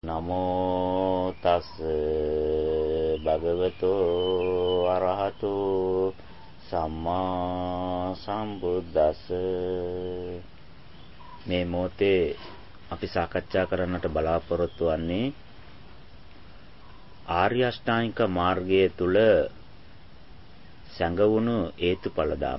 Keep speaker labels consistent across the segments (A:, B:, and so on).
A: නමෝ තස් භගවතෝ අරහතෝ සම්මා සම්බුද්දස්ස. මේ මොහොතේ අපි සාකච්ඡා කරන්නට බලාපොරොත්තු වන්නේ ආර්ය අෂ්ටාංගික මාර්ගය තුල සංගවුණු හේතුඵල ධම.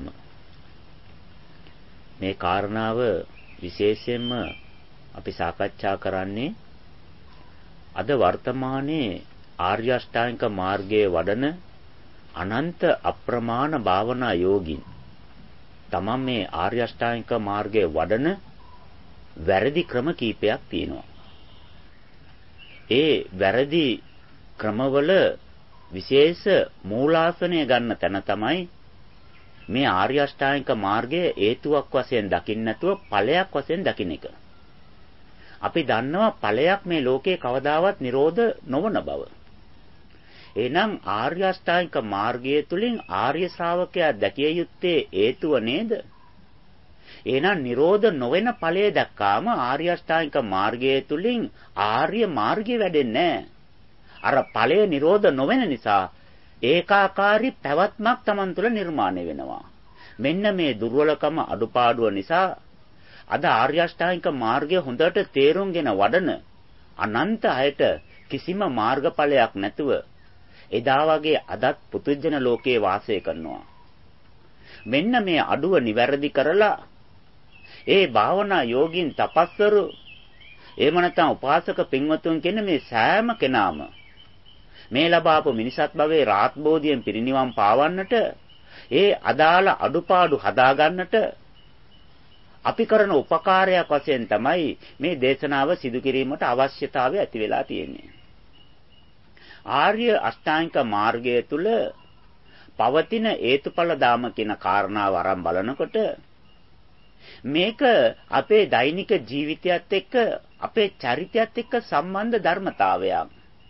A: මේ කාරණාව විශේෂයෙන්ම අපි සාකච්ඡා කරන්නේ අද වර්තමානයේ ආර්ය අෂ්ටාංගික මාර්ගයේ වඩන අනන්ත අප්‍රමාණ භාවනා යෝගින් තමන් මේ ආර්ය අෂ්ටාංගික මාර්ගයේ වඩන වැරදි ක්‍රම කීපයක් තියෙනවා. ඒ වැරදි ක්‍රමවල විශේෂ මූලාසනය ගන්න තැන තමයි මේ ආර්ය අෂ්ටාංගික මාර්ගයේ හේතුවක් වශයෙන් දකින්න නැතුව ඵලයක් වශයෙන් දකින්න එක. අපි දන්නවා ඵලයක් මේ ලෝකේ කවදාවත් නිරෝධ නොවන බව. එහෙනම් ආර්ය අෂ්ටාංගික මාර්ගය තුලින් ආර්ය ශ්‍රාවකයා දැකිය යුත්තේ හේතුව නේද? එහෙනම් නිරෝධ නොවන ඵලය දැක්කාම ආර්ය අෂ්ටාංගික මාර්ගය තුලින් ආර්ය මාර්ගය වැඩෙන්නේ නැහැ. අර ඵලය නිරෝධ නොවන නිසා ඒකාකාරී පැවැත්මක් Taman තුල නිර්මාණය වෙනවා. මෙන්න මේ දුර්වලකම අඩුපාඩුව නිසා අද ආර්ය අෂ්ටාංගික මාර්ගය හොඳට තේරුම්ගෙන වඩන අනන්ත අයට කිසිම මාර්ගඵලයක් නැතුව එදා වගේ අදත් පුදුජන ලෝකයේ වාසය කරනවා. මෙන්න මේ අඩුව නිවැරදි කරලා ඒ භාවනා යෝගින් තපස්වරු එහෙම නැත්නම් උපාසක පින්වතුන් කියන මේ සෑම කෙනාම මේ ලබාපු මිනිසත් භවයේ රාත් බෝධියෙන් පිරිනිවන් පාවන්නට ඒ අදාළ අඩුපාඩු හදාගන්නට අපි කරන උපකාරයක් වශයෙන් තමයි මේ දේශනාව සිදු කිරීමට අවශ්‍යතාවය ඇති වෙලා තියෙන්නේ. ආර්ය අෂ්ටාංගික මාර්ගය තුල පවතින හේතුඵල ධාම කියන කාරණාව අරන් බලනකොට මේක අපේ දෛනික ජීවිතයත් එක්ක අපේ චරිතයත් එක්ක සම්බන්ධ ධර්මතාවයක්.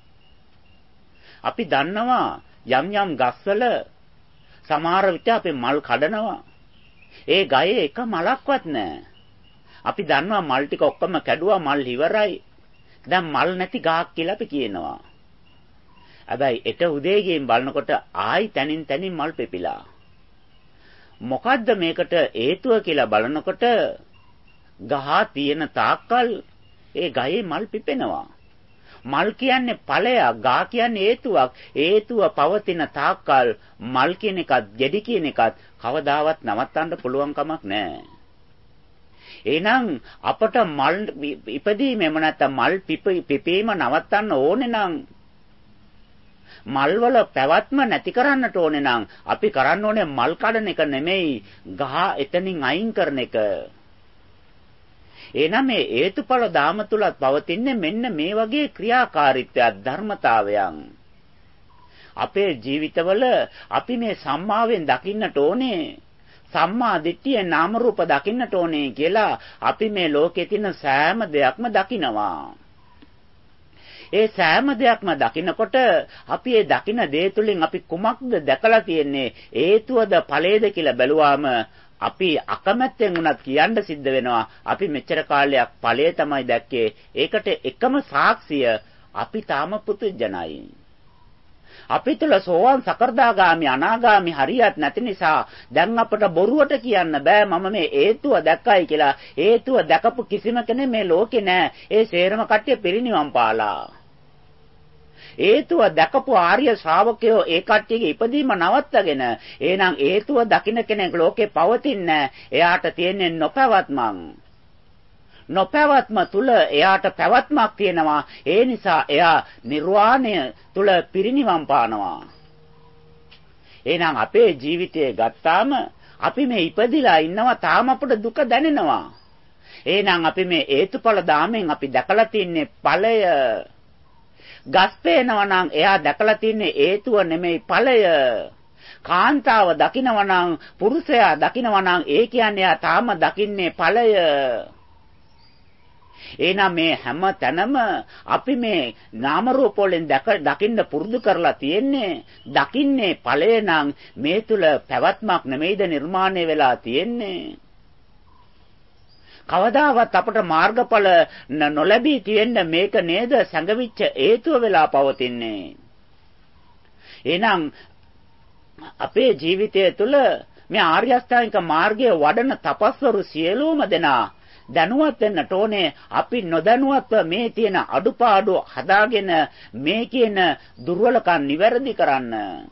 A: අපි දන්නවා යම් යම් ගස්වල සමහර විට අපි මල් කඩනවා. ඒ ගයේ එක මලක්වත් නැහැ. අපි දන්නවා මල් ටික ඔක්කොම කැඩුවා, මල් ඉවරයි. දැන් මල් නැති ගහක් කියලා අපි කියනවා. හැබැයි එට උදේ ගිහින් බලනකොට ආයි තනින් තනින් මල් පෙපිලා. මොකද්ද මේකට හේතුව කියලා බලනකොට ගහ තියෙන තාක්කල් ඒ ගහේ මල් පිපෙනවා. මල් කියන්නේ ඵලයක්, ගහ කියන්නේ හේතුවක්. හේතුව පවතින තාක්කල් මල් කියන එකත්, ගෙඩි කියන එකත් කවදාවත් නවත්තන්න පුළුවන් කමක් නැහැ. එහෙනම් අපට මල් ඉපදීමෙම නැත්නම් මල් පිපීම නවත්තන්න ඕනේ නම් මල් වල පැවැත්ම නැති කරන්නට ඕනේ නම් අපි කරන්න ඕනේ මල් කඩන එක නෙමෙයි, ගහ එතනින් අයින් කරන එක. එහෙනම් මේ හේතුඵල ධාම තුලත් පවතින්නේ මෙන්න මේ වගේ ක්‍රියාකාරීත්වයක්, ධර්මතාවයන්. අපේ ජීවිතවල අපි මේ සම්මාවෙන් දකින්නට ඕනේ, සම්මා දිට්ඨියෙන් නාම රූප දකින්නට ඕනේ කියලා අපි මේ ලෝකේ තියෙන සෑම දෙයක්ම දකිනවා. ඒ සෑම දෙයක්ම දකිනකොට අපි ඒ දකින දේ තුලින් අපි කුමක්ද දැකලා තියෙන්නේ, හේතුවද ඵලයේද කියලා බැලුවාම අපි අකමැත්තෙන් උනත් කියන්න සිද්ධ වෙනවා අපි මෙච්චර කාලයක් ඵලය තමයි දැක්කේ. ඒකට එකම සාක්ෂිය අපි තාම පුදුජනයි. අපි තුල සෝවාන් සකර්දාගාමි අනාගාමි හරියට නැති නිසා දැන් අපට බොරුවට කියන්න බෑ මම මේ හේතුව දැක්කයි කියලා. හේතුව දැකපු කිසිම කෙනෙක් මේ ලෝකේ නෑ. ඒ සේරම කට්ටිය පිරිනිවන් පාලා. හේතුව දැකපු ආර්ය ශ්‍රාවකයෝ ඒ කට්ටියගේ ඉපදීම නවත්තගෙන එහෙනම් හේතුව දකින්න කෙනෙක් ලෝකේ පවතින්නේ. එයාට තියෙන්නේ නොපැවැත්මක්. නොපැවැත්ම තුල එයාට පැවැත්මක් තියෙනවා. ඒ නිසා එයා නිර්වාණය තුල පිරිනිවන් පානවා. එහෙනම් අපේ ජීවිතය ගත්තාම අපි මේ ඉපදිලා ඉන්නවා, තාම අපට දුක දැනෙනවා. එහෙනම් අපි මේ හේතුඵල ධාමෙන් අපි දැකලා තින්නේ ඵලය. ගස් පේනවා නම් එයා දැකලා තින්නේ හේතුව නෙමෙයි ඵලය. කාන්තාව දකිනවා නම්, පුරුෂයා දකිනවා නම් ඒ කියන්නේ එයා තාම දකින්නේ ඵලය. එහෙනම් මේ හැම තැනම අපි මේ නාම රූප වලින් දකින්න පුරුදු කරලා තියෙන්නේ, දකින්නේ ඵලය නම් මේ තුල පැවැත්මක් නෙමෙයිද නිර්මාණය වෙලා තියෙන්නේ. කවදාවත් අපට මාර්ගඵල නොලැබී තියෙන්න මේක නේද සංගවිච්ච හේතුව වෙලා පවතින්නේ. එහෙනම් අපේ ජීවිතය තුළ මේ ආර්ය අෂ්ටාංගික මාර්ගයේ වඩන තපස්වරු සියලුම දෙනා දැනුවත් වෙන්නට ඕනේ. අපි නොදැනුවත්ව මේ තියෙන අඩුපාඩු හදාගෙන මේ කියන දුර්වලකම් නිවැරදි කරන්න.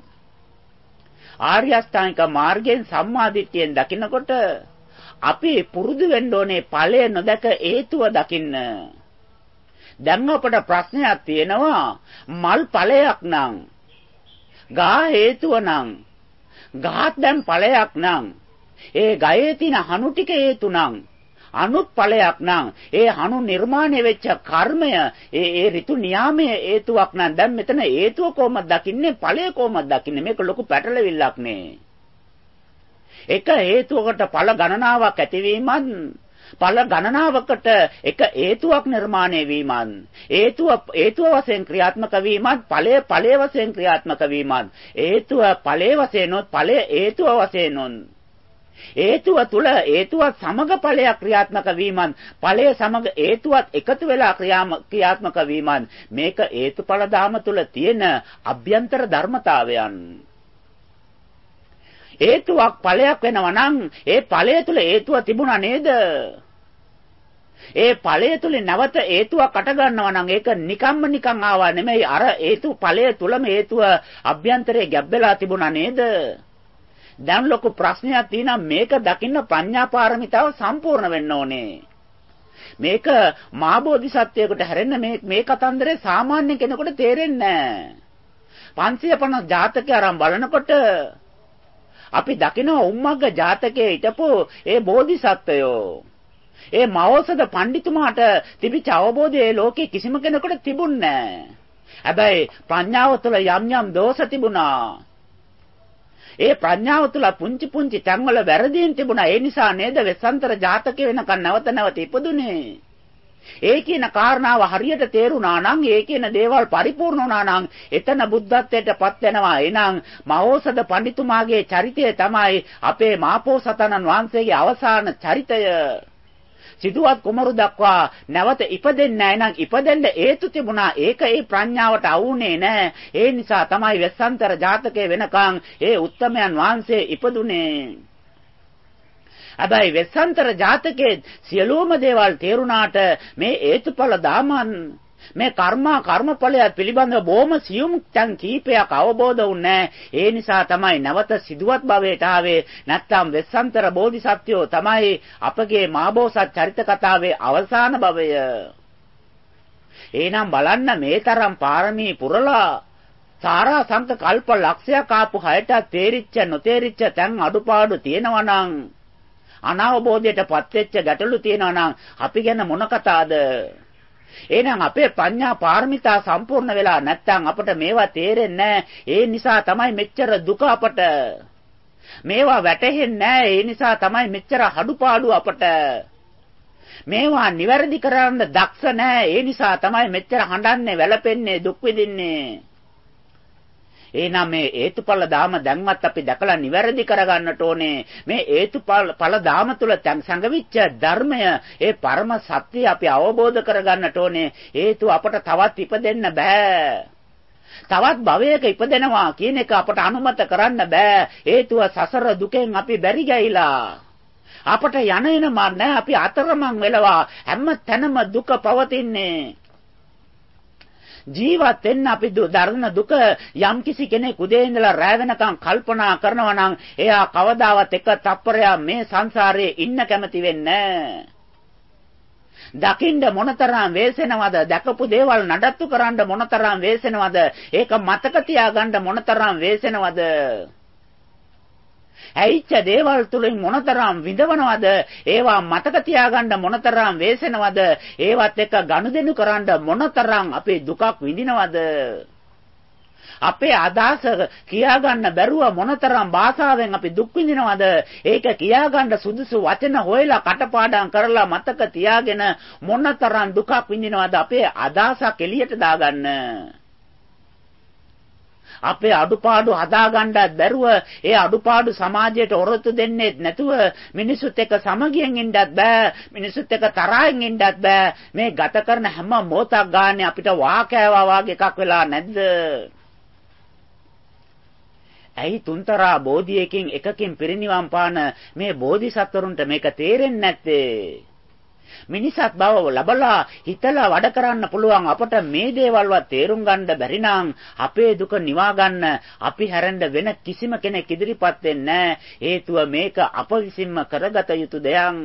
A: ආර්ය අෂ්ටාංගික මාර්ගයෙන් සම්මාදිට්ඨියෙන් දකිනකොට අපි පුරුදු වෙන්න ඕනේ ඵලය නොදක හේතුව දකින්න. දැන් අපට ප්‍රශ්නයක් තියෙනවා මල් ඵලයක් නම් ගා හේතුව නම් ගාත් දැන් ඵලයක් නම් ඒ ගයේ තියෙන හනු ටික හේතු නම් අනුත් ඵලයක් නම් ඒ හනු නිර්මාණය වෙච්ච කර්මය ඒ ඍතු නියාමයේ හේතුවක් නම් දැන් මෙතන හේතුව කොහොමද දකින්නේ ඵලය කොහොමද දකින්නේ මේක ලොකු පැටලවිල්ලක් නේ. එක හේතුවකට ඵල ගණනාවක් ඇතිවීමත් ඵල ගණනාවකට එක හේතුවක් නිර්මාණය වීමත් හේතුව වශයෙන් ක්‍රියාත්මක වීමත් ඵලය වශයෙන් ක්‍රියාත්මක වීමත් හේතුව ඵලයේ වශයෙන් උත් ඵලය හේතුව වශයෙන් උත් හේතුව තුල හේතුවත් සමග ඵලයක් ක්‍රියාත්මක වීමත් ඵලය සමග හේතුවත් එකතු වෙලා ක්‍රියාත්මක වීමත් මේක හේතුඵල ධාම තුල තියෙන අභ්‍යන්තර ධර්මතාවයන්. හේතුවක් ඵලයක් වෙනවා නම් ඒ ඵලය තුල හේතුව තිබුණා නේද? ඒ ඵලය තුල නැවත හේතුවක් අට ගන්නවා නම් ඒක නිකන් ආවා නෙමෙයි. අර හේතු ඵලය තුලම හේතුව අභ්‍යන්තරයේ ගැබ් වෙලා තිබුණා නේද? දැන් ලොකු ප්‍රශ්නයක් තියෙනවා මේක දකින්න ප්‍රඥා පාරමිතාව සම්පූර්ණ වෙන්න ඕනේ. මේක මහා බෝධිසත්වයෙකුට හැරෙන්න මේ කතන්දරේ සාමාන්‍ය කෙනෙකුට තේරෙන්නේ නැහැ. 550 ජාතකය අරන් බලනකොට අපි දකිනවා උම්මග්ග ජාතකයේ හිටපු ඒ බෝධිසත්වයෝ ඒ මහෞෂධ පඬිතුමාට තිබිච්ච අවබෝධය ඒ ලෝකේ කිසිම කෙනෙකුට තිබුණේ නැහැ. හැබැයි ප්‍රඥාව තුළ යම් දෝෂ තිබුණා. ඒ ප්‍රඥාව තුළ පුංචි තැන්වල වැරදීන් තිබුණා. ඒ නිසා නේද වෙස්සන්තර ජාතකේ වෙනකන් නැවත ඉපදුනේ. ඒ කියන කාරණාව හරියට තේරුණා නම් ඒ කියන දේවල් පරිපූර්ණ වුණා නම් එතන බුද්ධත්වයට පත් වෙනවා. එහෙනම් මහෞෂධ පඬිතුමාගේ චරිතය තමයි අපේ මහපොසොතනන් වහන්සේගේ අවසාන චරිතය. සිදුවත් කුමරු දක්වා නැවත ඉපදෙන්නේ නැහැ. එහෙනම් ඉපදෙන්න හේතු තිබුණා. ඒක ඒ ප්‍රඥාවට අවුනේ නැහැ. ඒ නිසා තමයි වෙස්සන්තර ජාතකයේ වෙනකන් ඒ උත්තමයන් වහන්සේ ඉපදුනේ. හැබැයි වෙස්සන්තර ජාතකයේ සියලුම දේවල් තේරුණාට මේ හේතුඵල දාමන් මේ කර්මඵලය පිළිබඳව බොහොම සියුම් තැන් කීපයක් අවබෝධ වුණේ. ඒ නිසා තමයි නැවත සිදුවත් භවයට ආවේ. නැත්තම් වෙස්සන්තර බෝධිසත්වයෝ තමයි අපගේ මහබෝසත් චරිත කතාවේ අවසාන භවය. එහෙනම් බලන්න මේ තරම් පාරමී පුරලා සාරා සංක කල්ප ලක්ෂයක් ආපු හයට තේරිච්ච නොතේරිච්ච තැන් අඩුපාඩු තියෙනවා නම් අනවබෝධයටපත් වෙච්ච ගැටලු තියෙනවා නම් අපි ගැන මොන කතාවද? එහෙනම් අපේ ප්‍රඥා පාරමිතා සම්පූර්ණ වෙලා නැත්නම් අපට මේවා තේරෙන්නේ නැහැ. ඒ නිසා තමයි මෙච්චර දුක අපට. මේවා වැටහෙන්නේ නැහැ. ඒ නිසා තමයි මෙච්චර අඩුපාඩු අපට. මේවා නිවැරදි කරන්න දක්ෂ නැහැ. ඒ නිසා තමයි මෙච්චර හඬන්නේ, වැළපෙන්නේ, දුක් විඳින්නේ. එහෙනම් මේ හේතුඵල ධාම දැන්වත් අපි දැකලා නිවැරදි කරගන්නට ඕනේ. මේ හේතුඵල ධාම තුල සංගවිච්ච ධර්මය, ඒ පරම සත්‍ය අපි අවබෝධ කරගන්නට ඕනේ. හේතු අපට තවත් ඉපදෙන්න බෑ. තවත් භවයක ඉපදෙනවා කියන එක අපට අනුමත කරන්න බෑ. හේතුව සසර දුකෙන් අපි බැරි ගිහිලා. අපට යන මාර්ග නැහැ. අපි අතරමං වෙලවා හැම තැනම දුක පවතින්නේ. ජීවත් වෙන්න අපි දරන දුක යම් කිසි කෙනෙක් උදේ ඉඳලා රැ වෙනකන් කල්පනා කරනවා නම් එයා කවදාවත් එක තප්පරයක් මේ සංසාරයේ ඉන්න කැමති වෙන්නේ නැහැ. දකින්න මොනතරම් වේසෙනවද? දැකපු දේවල් නඩත්තු කරන්න මොනතරම් වේසෙනවද? ඒක මතක තියාගන්න මොනතරම් වේසෙනවද? ඇයිච්ච දේවල් තුලින් මොනතරම් විඳවනවද? ඒවා මතක තියාගන්න මොනතරම් වේසෙනවද? ඒවත් එක්ක ගනුදෙනු කරන්න මොනතරම් අපේ දුකක් විඳිනවද? අපේ අදහස කියාගන්න බැරුව මොනතරම් භාෂාවෙන් අපි දුක් විඳිනවද? ඒක කියාගන්න සුදුසු වචන හොයලා කටපාඩම් කරලා මතක තියාගෙන මොනතරම් දුකක් විඳිනවද? අපේ අදහසක් එළියට දාගන්න. අපේ අඩුපාඩු හදාගන්නත් බැරුව ඒ අඩුපාඩු සමාජයට ඔරොත්තු දෙන්නේ නැතුව මිනිසුත් එක්ක සමගියෙන් ඉන්නත් බෑ. මිනිසුත් එක්ක තරහින් ඉන්නත් බෑ. මේ ගත කරන හැම මොහොතක් ගානේ අපිට වාකෑවා වාගේ එකක් වෙලා නැද්ද? ඇයි තුන්තරා බෝධියකින් එකකින් පිරිනිවන් පාන මේ බෝධිසත්වරුන්ට මේක තේරෙන්නේ නැත්තේ? මිනිසත් බව ලබලා හිතලා වැඩ කරන්න පුළුවන් අපට මේ දේවල්වත් තේරුම් ගන්න බැරි නම් අපේ දුක නිවා ගන්න අපි හැරෙන්න වෙන කිසිම කෙනෙක් ඉදිරිපත් වෙන්නේ නැහැ. හේතුව මේක අප විසින්ම කරගත යුතු දෙයක්.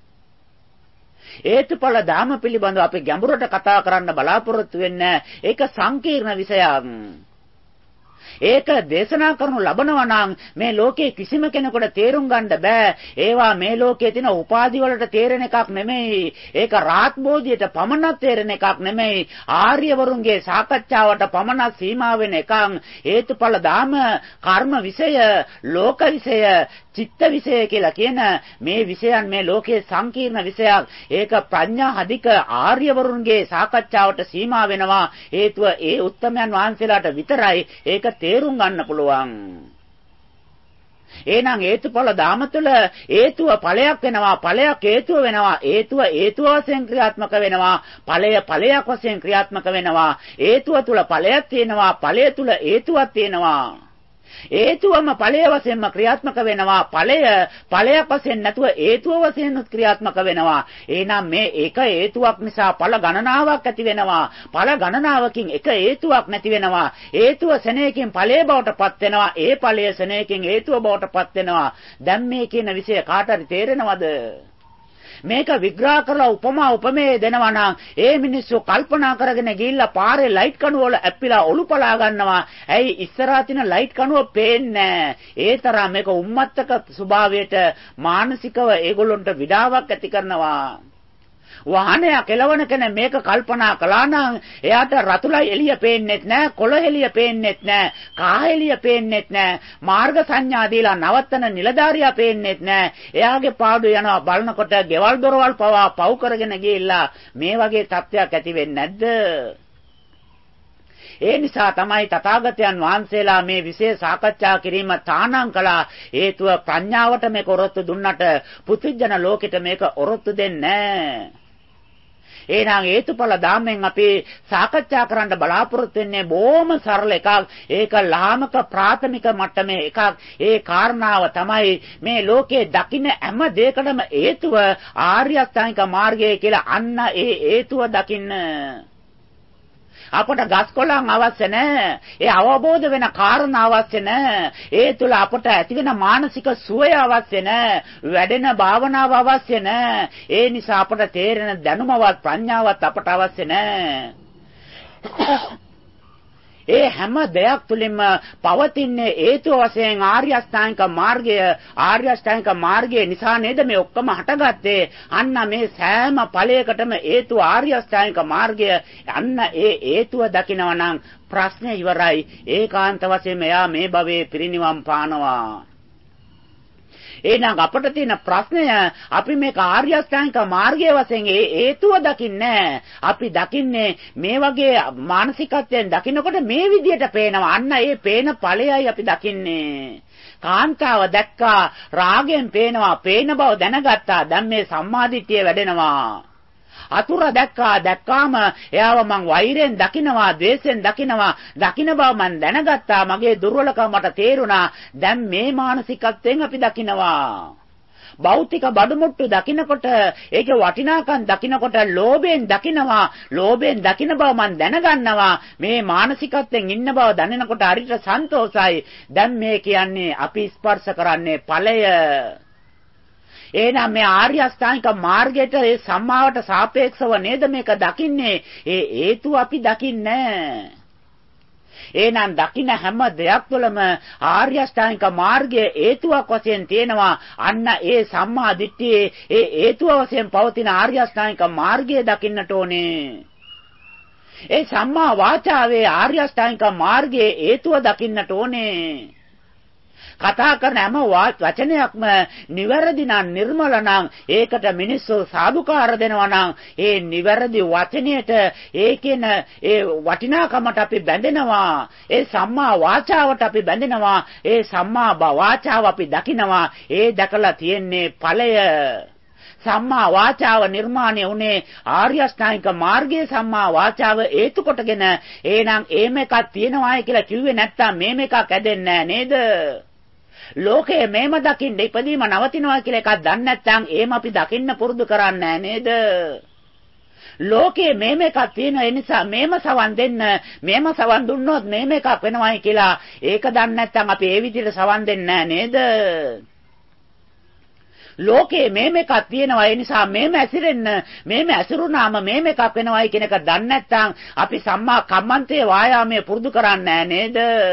A: හේතුඵල ධාම පිළිබඳව අපි ගැඹුරට කතා කරන්න බලාපොරොත්තු වෙන්නේ. ඒක සංකීර්ණ විෂයක්. ඒක දේශනා කරනු ලබනවා නම් මේ ලෝකේ කිසිම කෙනෙකුට තේරුම් ගන්න බෑ. ඒවා මේ ලෝකයේ තියෙන උපාධි වලට තේරෙන එකක් නෙමෙයි. ඒක රාහත් බෝධියට පමණක් තේරෙන එකක් නෙමෙයි. ආර්යවරුන්ගේ සාකච්ඡාවට පමණක් සීමා වෙන එකක්. හේතුඵල ධාම, කර්ම විෂය, ලෝක විෂය, චිත්ත විෂය කියලා කියන මේ විෂයන් මේ ලෝකයේ සංකීර්ණ විෂයක්. ඒක ප්‍රඥා හදික ආර්යවරුන්ගේ සාකච්ඡාවට සීමා වෙනවා. හේතුව ඒ උත්තමයන් වහන්සේලාට විතරයි ඒක තේරුම් ගන්න පුළුවන්. එහෙනම් හේතුඵල ධාම තුළ හේතුව ඵලයක් වෙනවා, ඵලයක් හේතුව වෙනවා, හේතුව හේතුව වශයෙන් ක්‍රියාත්මක වෙනවා, ඵලය ඵලයක් වශයෙන් ක්‍රියාත්මක වෙනවා. හේතුව තුළ ඵලයක් තියෙනවා, ඵලය තුළ හේතුවක් තියෙනවා. හේතුවම ඵලය වශයෙන්ම ක්‍රියාත්මක වෙනවා. ඵලය ඵලයක් වශයෙන් නැතුව හේතුව වශයෙන් ක්‍රියාත්මක වෙනවා. එහෙනම් මේ එක හේතුවක් නිසා ඵල ගණනාවක් ඇති වෙනවා. ඵල ගණනාවකින් එක හේතුවක් නැති වෙනවා. හේතුව සෙනෙහකින් ඵලයේ බවට පත් වෙනවා. ඒ ඵලය සෙනෙහකින් හේතුව බවට පත් වෙනවා. දැන් මේ කියන විෂය කාට හරි තේරෙනවද? මේක විග්‍රහ කරලා උපමා උපමේය දෙනවා නම් ඒ මිනිස්සු කල්පනා කරගෙන ගිහිල්ලා පාරේ ලයිට් කණුව වල ඇප්පිලා ඔලුපලා ගන්නවා. ඇයි ඉස්සරහා තියෙන ලයිට් කණුව පේන්නේ? ඒ තරම් මේක උම්මත්තක ස්වභාවයට මානසිකව ඒගොල්ලොන්ට විඩාවක් ඇති කරනවා. වාහනයක් එලවන කෙනෙක් මේක කල්පනා කළා නම් එයාට රතුලයි එළිය පේන්නෙත් නැහැ, කොළ එළිය පේන්නෙත් නැහැ, කහ එළිය පේන්නෙත් නැහැ, මාර්ග සංඥා දීලා නවත්තන නිලධාරියා පේන්නෙත් නැහැ. එයාගේ පාඩුව යනවා බලනකොට ගෙවල් දොරවල් පවා පව් කරගෙන ගිහිල්ලා මේ වගේ තත්ත්වයක් ඇති වෙන්නේ නැද්ද? ඒ නිසා තමයි තථාගතයන් වහන්සේලා මේ විශේෂ සාකච්ඡා කිරීම තානම් කළා. හේතුව ප්‍රඥාවට මේක ඔරොත්තු දුන්නට පුදුජන ලෝකෙට මේක ඔරොත්තු දෙන්නේ නැහැ. එහෙනම් හේතුඵල ධාමෙන් අපි සාකච්ඡා කරන්න බලාපොරොත්තු වෙන්නේ බොහොම සරල එකක්. ඒක ලාමක ප්‍රාථමික මට්ටමේ එකක්. ඒ කාරණාව තමයි මේ ලෝකේ දකින්න හැම දෙයකටම හේතුව ආර්ය අෂ්ටාංගික මාර්ගය කියලා. අන්න ඒ හේතුව දකින්න අපට ගස් කොළන් අවශ්‍ය නැහැ. ඒ අවබෝධ වෙන කාරණා අවශ්‍ය නැහැ. ඒ තුල අපට ඇතිවෙන මානසික සුවය අවශ්‍ය නැහැ. වැඩෙන භාවනාව අවශ්‍ය නැහැ. ඒ නිසා අපට තේරෙන දැනුමවත් ප්‍රඥාවත් අපට අවශ්‍ය නැහැ. ඒ හැම දෙයක් තුළින්ම පවතින්නේ හේතු වශයෙන් ආර්ය අෂ්ටාංගික මාර්ගය. ආර්ය අෂ්ටාංගික මාර්ගය නිසා නේද මේ ඔක්කොම හටගත්තේ. අන්න මේ සෑම ඵලයකටම හේතු ආර්ය අෂ්ටාංගික මාර්ගය. අන්න ඒ හේතුව දකිනවා නම් ප්‍රශ්නේ ඉවරයි. ඒකාන්ත වශයෙන් එයා මේ භවයේ පිරිනිවන් පානවා. එහෙනම් අපිට තියෙන ප්‍රශ්නය අපි මේ ආර්ය අෂ්ටාංගික මාර්ගයේ වශයෙන් හේතුව දකින්නේ. අපි දකින්නේ මේ වගේ මානසිකත්වයෙන් දකින්නකොට මේ විදියට පේනවා. අන්න ඒ පේන ඵලයයි අපි දකින්නේ. කාන්තාව දැක්කා රාගයෙන් පේනවා. පේන බව දැනගත්තා. දැන් මේ සම්මාදිට්ඨිය වැඩෙනවා. අතුර දැක්කාම එයාව මං වෛරයෙන් දකිනවා, ද්වේෂයෙන් දකිනවා. දකින්න බව මං දැනගත්තා. මගේ දුර්වලකම මට තේරුණා. දැන් මේ මානසිකත්වයෙන් අපි දකිනවා. භෞතික බඩමුට්ටු දකින්නකොට ඒකේ වටිනාකම් දකින්නකොට ලෝභයෙන් දකිනවා. ලෝභයෙන් දකින්න බව මං දැනගන්නවා. මේ මානසිකත්වයෙන් ඉන්න බව දැනෙනකොට හරියට සන්තෝසයි. දැන් මේ කියන්නේ අපි ස්පර්ශ කරන්නේ ඵලය. එහෙනම් මේ ආර්ය අෂ්ටාංගික මාර්ගයට ඒ සම්මාවට සාපේක්ෂව නේද මේක දකින්නේ? ඒ හේතුව අපි දකින්නේ. එහෙනම් දකින්න හැම දෙයක් තුළම ආර්ය අෂ්ටාංගික මාර්ගයේ හේතුවක් වශයෙන් තියෙනවා. අන්න ඒ සම්මා දිට්ඨියේ ඒ හේතුව වශයෙන් පවතින ආර්ය අෂ්ටාංගික මාර්ගය දකින්නට ඕනේ. ඒ සම්මා වාචාවේ ආර්ය අෂ්ටාංගික මාර්ගයේ හේතුව දකින්නට ඕනේ. කතා කරන හැම වචනයක්ම නිවැරදි නම් නිර්මල නම් ඒකට මිනිස්සු සාදුකාර දෙනවා නම් ඒ නිවැරදි වචනයට ඒකේන ඒ වටිනාකමට අපි බැඳෙනවා. ඒ සම්මා වාචාවට අපි බැඳෙනවා. ඒ සම්මා වාචාව අපි දකිනවා. ඒ දැකලා තියෙන්නේ ඵලය. සම්මා වාචාව නිර්මාණය වුණේ ආර්ය අෂ්ටාංගික මාර්ගයේ සම්මා වාචාව හේතු කොටගෙන. එහෙනම් එහෙම එකක් තියෙනවායි කියලා කිව්වේ නැත්තම් මේම එකක් ඇදෙන්නේ නේද? ලෝකයේ මේම දකින්න ඉපදීම නවතිනවා කියලා එකක් දන්නේ නැත්නම් එහෙම අපි දකින්න පුරුදු කරන්නේ නේද? ලෝකයේ මේම එකක් තියෙන නිසා මේම සවන් දෙන්න, මේම සවන් දුන්නොත් මේම එකක් වෙනවයි කියලා ඒක දන්නේ නැත්නම් අපි ඒ විදිහට සවන් දෙන්නේ නේද? ලෝකයේ මේම එකක් තියෙනවා ඒ නිසා මේම ඇසිරෙන්න, මේම ඇසිරුණාම මේම එකක් වෙනවයි කියන එක දන්නේ නැත්නම් අපි සම්මා කම්මන්තේ වායාමයේ පුරුදු කරන්නේ නේද?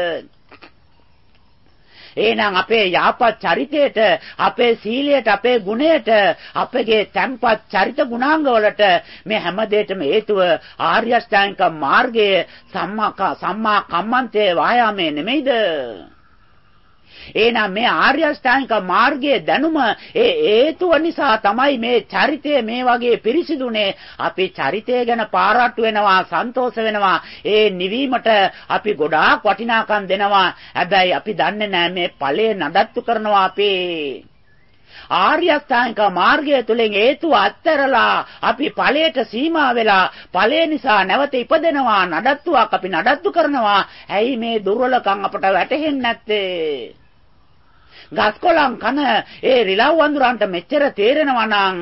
A: එහෙනම් අපේ යහපත් චරිතයට, අපේ සීලයට, අපේ ගුණයට, අපගේ තැන්පත් චරිත ගුණාංග වලට මේ හැම දෙයකම හේතුව ආර්ය අෂ්ටාංගික මාර්ගයේ සම්මා කම්මන්තේ වායාමයේ නෙමෙයිද? එහෙනම් මේ ආර්ය අෂ්ටාංගික මාර්ගයේ දැනුම ඒ හේතුව නිසා තමයි මේ චරිතය මේ වගේ පිරිසිදුනේ. අපි චරිතය ගැන පාරාට්ටු වෙනවා, සන්තෝෂ වෙනවා. ඒ නිවීමට අපි ගොඩාක් වටිනාකම් දෙනවා. හැබැයි අපි දන්නේ නැහැ මේ ඵලය නඩත්තු කරනවා අපි. ආර්ය අෂ්ටාංගික මාර්ගය තුළින් හේතුව අත්හැරලා අපි ඵලයට සීමා වෙලා ඵලය නිසා නැවත ඉපදෙනවා. නඩත්තුවක් අපි නඩත්තු කරනවා. ඇයි මේ දුර්වලකම් අපට වැටහෙන්නේ නැත්තේ? ගස්කොලන් කන ඒ රිලව් වඳුරන්ට මෙච්චර තේරෙනවා නම්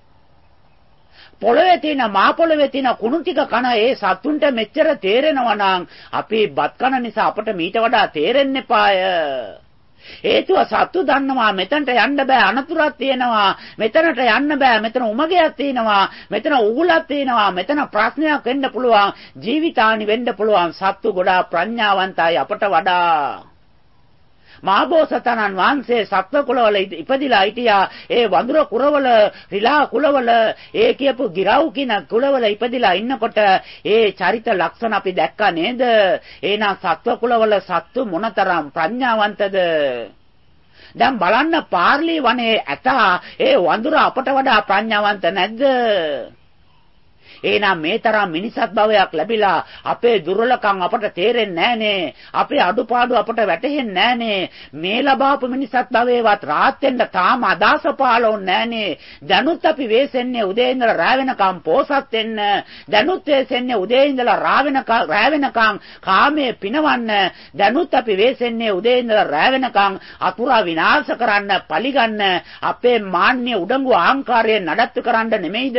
A: පොළවේ තියෙන මා පොළවේ තියෙන කුණු ටික කන ඒ සත්තුන්ට මෙච්චර තේරෙනවා නම් අපි බත් කන නිසා අපට මීට වඩා තේරෙන්න එපාය. හේතුව සත්තු දන්නවා මෙතනට යන්න බෑ, අනතුරක් තියෙනවා, මෙතනට යන්න බෑ, මෙතන උමගයක් තියෙනවා, මෙතන උගුලක් තියෙනවා, මෙතන ප්‍රශ්නයක් වෙන්න පුළුවන්, ජීවිතානි වෙන්න පුළුවන්. සත්තු ගොඩාක් ප්‍රඥාවන්තයි අපට වඩා. මාබෝසතනන් වහන්සේ සත්ව කුලවල ඉපදිලා හිටියා. ඒ වඳුර කුරවල, රිලා කුලවල, ඒ කියපු ගිරව් කින කුලවල ඉපදිලා ඉන්නකොට ඒ චරිත ලක්ෂණ අපි දැක්කා නේද? එහෙනම් සත්ව කුලවල සත්තු මොනතරම් ප්‍රඥාවන්තද? දැන් බලන්න පාර්ලි වනයේ ඇතා ඒ වඳුර අපට වඩා ප්‍රඥාවන්ත නැද්ද? එහෙනම් මේ තරම් මිනිසත් භවයක් ලැබිලා අපේ දුර්වලකම් අපට තේරෙන්නේ නැහනේ. අපේ අඩුපාඩු අපට වැටහෙන්නේ නැහනේ. මේ ලබාපු මිනිසත් භවයේවත් රාත් වෙන්න තාම අදාස පාලෝන්නේ නැහනේ. දැනුත් අපි වෙසෙන්නේ උදේ ඉඳලා රාව වෙනකම් පෝසත් වෙන්න. දැනුත් වෙසෙන්නේ උදේ ඉඳලා රාව වෙනකම් කාමයේ පිනවන්න. දැනුත් අපි වෙසෙන්නේ උදේ ඉඳලා රාව වෙනකම් අතුරා විනාශ කරන්න, පලිගන්න, අපේ මාන්නය, උඩඟු අහංකාරය නඩත්තු කරන්න නෙමෙයිද?